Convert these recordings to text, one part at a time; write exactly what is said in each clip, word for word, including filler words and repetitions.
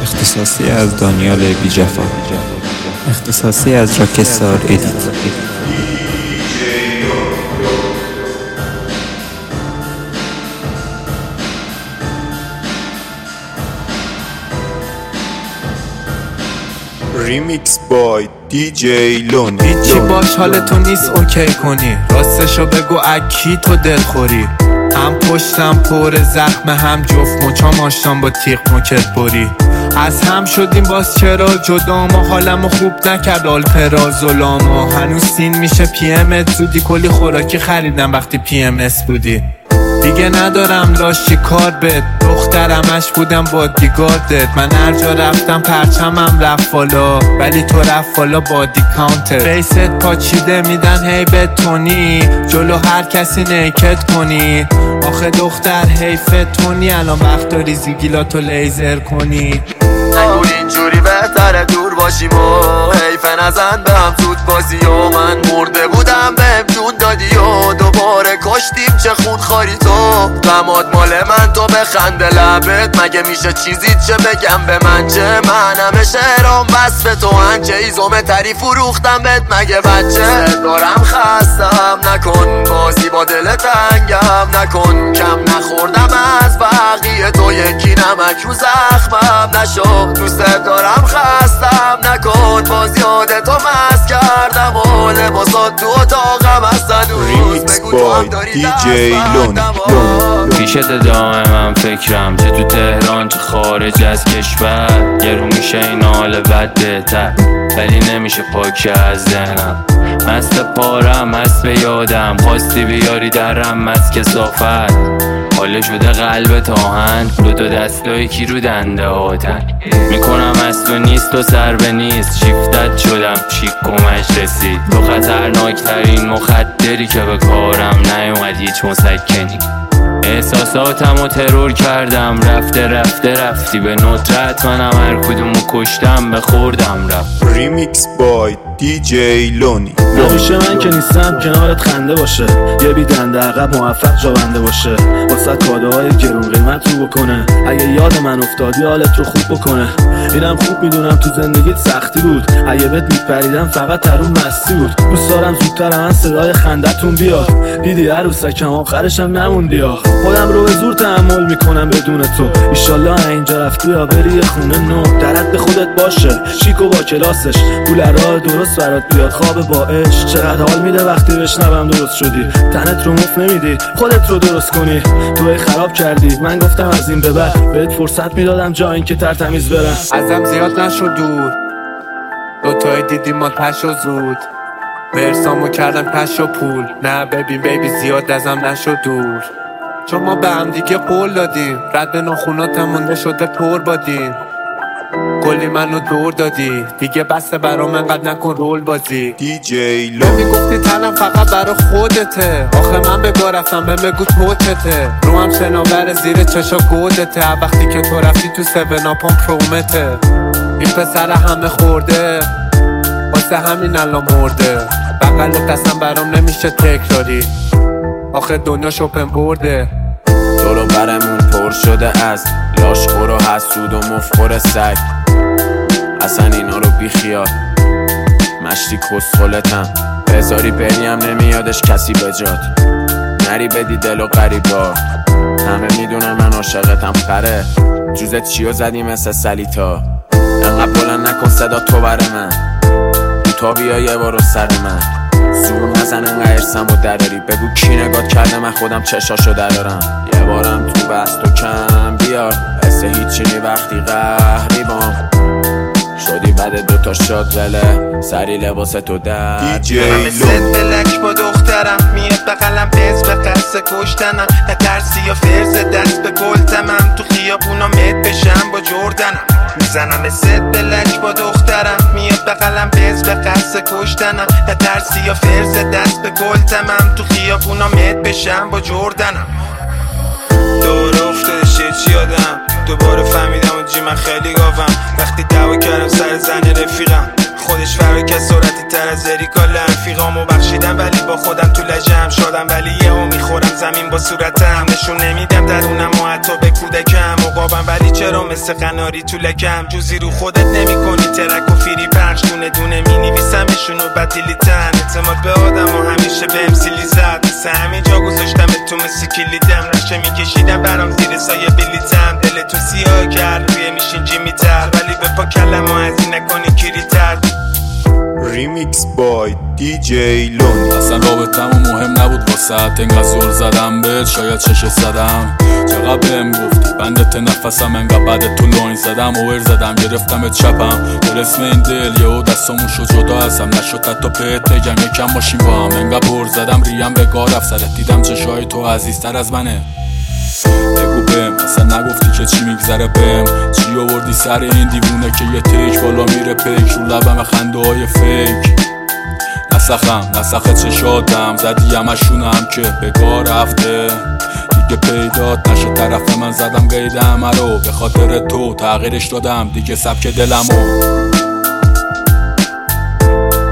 اختصاصی از دانیال بیجفا، اختصاصی از راکستار ادیت. ریمیکس بای دی جی لونی. هیچی باش حالتو نیست اوکی کنی، راستشو بگو اکی تو دل خوری. هم پشتم پر زخم، هم جفت مچام آشتم با تیغ مکت بری. از هم شدیم باز چرا جدا، ما حالمو خوب نکرد آلپرا ظلاما. هنوز سین میشه پی امت زودی، کلی خوراکی خریدم وقتی پی ام اس بودی. دیگه ندارم لاشی کار بد، دخترمش بودم با دیگاردت. من هر جا رفتم پرچمم رفت بالا، ولی تو رفت بالا بادی کانتر. فیست پاچیده میدن هی بتونی، جلو هر کسی نیکت کنی. آخه دختر حیفت تونی، الان وقت داری زیگیلاتو لیزر کنی. نگو اینجوری بهتره دور باشیم و حیفه نزن به هم زود بازی و من مرده بودم بهم جون دادی و دوباره کشتیم چه خون خاری تو. غمات مال من تو بخنده لبت، مگه میشه چیزی چه بگم به من چه؟ من همه شعرام وصف تو هنچه ایزومه تری فروختم بهت مگه بچه؟ دارم خستم نکن بازی با دل تنگم نکن، کم نخوردم از بقیه تو یکی نمک رو زخمم نشو. دوست دارم خستم نکن باز یادتو مست کردم و لباسات تو اتاقم هستن. ریمیکس بای دی جی لونی. پیشت دائم من فکرم، چه تو تهران چه خارج از کشور. یه رو میشه این حال بد بهتر، ولی نمیشه پاک از ذهنم. مست پارم مست به یادم، خواستی بیاری درم از کثافت. حاله شده قلب آهن، دو دو دستایی کی رو دنده هاتن. میکنم از تو نیست و سر به نیست، شیفتت شدم چیک کمش رسید. تو خطرناکترین مخدری که به کارم نیومد هیچ مسکنی. احساساتم و ترور کردم، رفته رفته رفتی به ندرت. منم هر کدومو کشتم به خوردم رفت. ریمیکس بای دی جی لونی. همیشه من که نیستم کنارت خنده باشه، یه بیدنده عقب موفق جاونده باشه. واسه کاده های گرون قیمت رو بکنه، اگه یاد من افتادی حالت رو خوب بکنه. اینم خوب میدونم تو زندگیت سختی بود، اگه بهت میپریدم فقط ترون مستی بود. دوست دارم زودتر من صدای خندتون بیاد، دیدی عروسکم آخرشم نموندی. خودم رو به زور تحمل میکنم بدون تو، ایشالله اینجا رفتی یا بری یه خونه نو. درد به خودت باشه شیکو با کلاسش، پول راه درست برات بیاد خواب با عشق. چقدر حال میده وقتی بشنوم درست شدی، تنت رو مفت نمیدی خودت رو درست کنی. توی خراب کردی، من گفتم از این به بعد بهت فرصت میدادم جا این که ترتمیز برم. ازم زیاد نشو دور، دوتایی دیدیم ما پش و زود. برسامو کردم پش و پول، نه ببین بیبی زیاد ازم نشو دور. چون ما به هم دیگه قول دادیم، رد به ناخوناتم مونده شده پر بادیم. کلی منو دور دادی، دیگه بسته برام انقدر نکن رول بازی. دی جی لونی. میگفتی تنم فقط برا خودته، آخه من بگاه رفتم به بگو توتته. رو هم شناور زیر چشا گودته، وقتی که تو رفتی تو سون آپام پرومته. این پسر همه خورده، واسه همین الان مرده. بقل دستم برام نمیشه تکراری، آخه دنیا شپن برده. دورو برمون پر شده از لاشخور و حسود و مفخور سگ. اصلا اینا رو بی خیال، مشتی کسخلتم. بذاری بریم نمیادش کسی بجات، نری بدی دل و غریبا. همه میدونن من عاشقتم خره، جوزت چیو زدی مثل سلیتا. انقدر بلند نکن صدا تو بر من، تا بیا یه بارو سر من. زور نزن انقدر ارسم و دراری، بگو کی نگات کرده من خودم چشاشو درارم. یه بارم تو بست و کم بیار، حس هیچی وقتی قهری بام شدی بعد دوتا شد وله سری لباس تو در. دی جی لونی. لک با دخترم میاد بقلم پس به قصد کشتنم، نه ترسی یا فرز دست به گلتمم. تو خیابونا مد بشم با جردنم، میزنم ست لک با دخترم میاد بقلم پس به قصد کشتنم، نه ترسی یا فرز دست به گلتمم. تو خیابونا مد بشم با جردنم. دور افتاده چی یادم، دوباره فهمیدم و جی من خیلی گاوم. وقتی دعوا کردم سر زن رفیقم، خودش فرق سرعتی تر از اریکال رفیقامو بخشیدم ولی با خودم تو لجم شدم ولی یهو میخورم زمین با صورتم نشون نمیدم درونم و حتی به کودکم عقابم ولی چرا مثل قناری تو لکم جوزی رو خودت نمی کنی ترک و فیری پخش دونه دونه می نویسمشون و بدیلیتن اعتماد به آدم و همیشه به امسیلی زد مثل همین جا گذاشتم تو مثل کلیدم رشه میکشیدم برام زیر سایه بلیتم دل تو سیاه کرد روی میشین جیمی تر ولی به پا کلم و ازی نکنی کیری تر ریمیکس بای دی جی لونی. اصلا رابطمون مهم نبود واسه انقدر زل زدم بهت شاید چشت زدم چقدر بهم گفتی بندت نفسم انقدر بعد تو لاین زدم اوور زدم گرفتمت چپم در اسم این دل یهو دستامون شد جدا ازم نشد حتی بهت بگم یکم باشیم با هم انقدر بر زدم ریم به گار رفت سرت دیدم چشای تو عزیزتر از منه بگو بهم اصلا نگفتی که چی میگذره بهم چی آوردی سر این دیوونه که یه تیک بالا میره پیک رو لبم خنده های فیک نسخم نسخ چشاتم زدی همشونم که بگاه رفته دیگه پیدات نشه طرف من زدم قید همه رو به خاطر تو تغییرش دادم دیگه سبک دلمو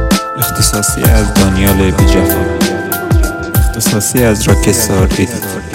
اختصاصی از دانیال بی جفا اختصاصی از راکستار دیدید